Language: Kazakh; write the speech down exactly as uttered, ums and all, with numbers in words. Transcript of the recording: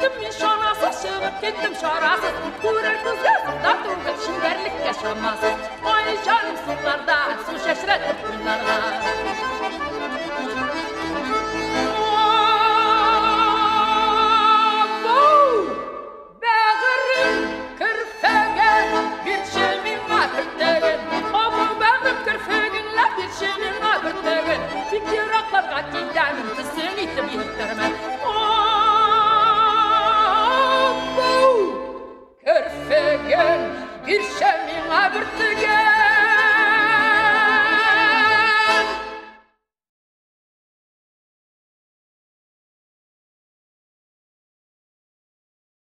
Düştüm min şanasız, шығып кеттім шарасыз. Көрер қызға сылдап туғып, шеңберлікке шамасыз. Ой, жаным суларда, су шашыратып күн арға.